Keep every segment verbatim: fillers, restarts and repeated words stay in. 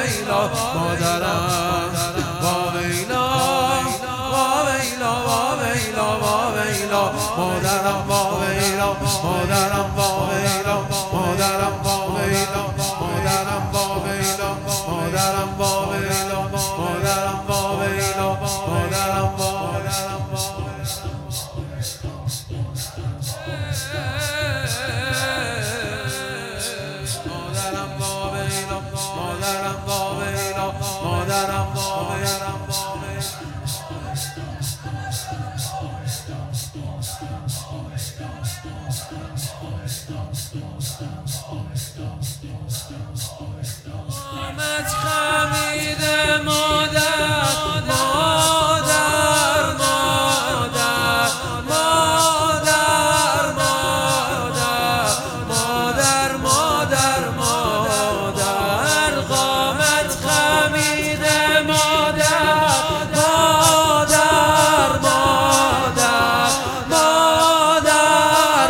ویلا مادرم وا ویلا وا ویلا وا ویلا وا ویلا مادرم وا ویلا مادرم وا ویلا مادرم وا ویلا مادرم وا ویلا مادرم وا ویلا مادرم وا ویلا مادرم وا مادرم با ویلا مادرم با ویلا آمد خمید مادر مادر مادر مادر مادر مادر مادر قامت خمید مادر مادر مادر مادر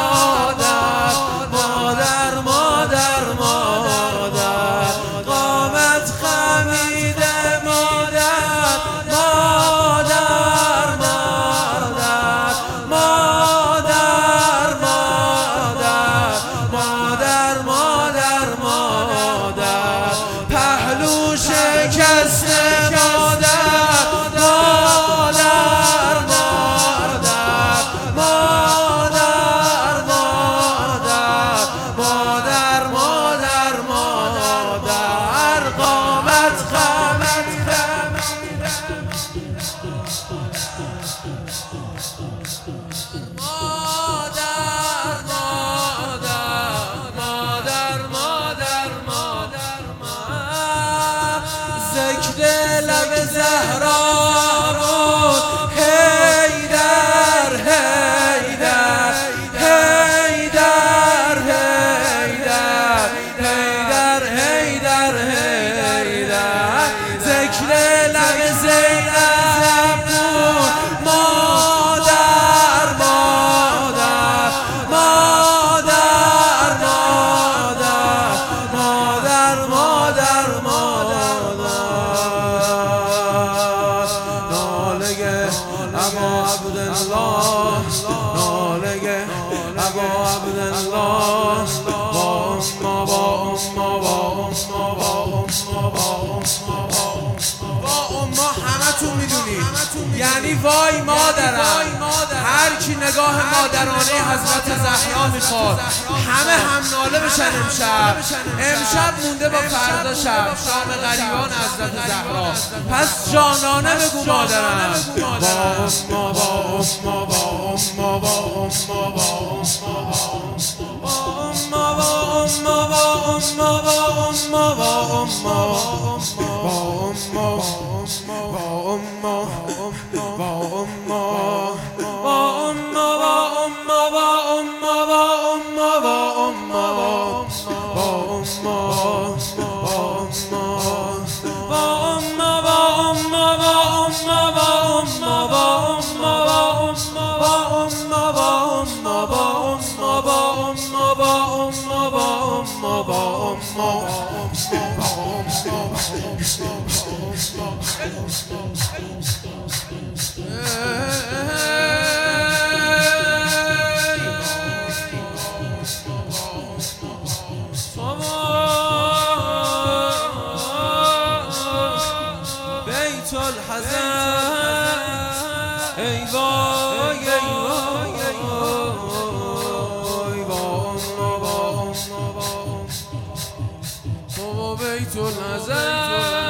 مادر مادر مادر قامت خمید مادر مادر مادر مادر مادر مادر مادر پهلو شکسته مادر مادر مادر مادر مادر مادر مادر قامت خمید مادر مادر مادر مادر مادر ذکر لب زهرا بود حیدر حیدر حیدر حیدر حیدر حیدر حیدر ذکر لب زینب بود مادر مادر مادر مادر مادر مادر ناله ابا عبدالله ناله ابا عبدالله با اما با اما با اما با اما با با اما همتون میدونید یعنی وای مادرم. هر کی نگاه مادرانه حضرت زهرا میخواد همه هم ناله بشن. امشب امشب مونده با فردا شب شام غریبان حضرت زهرا. پس جانانه بگو مادرم با اما با اما با اما با اما با اما با اما با اما با اما با اما بیت الحزن ای وای ای وای ای وای با بیت الحزن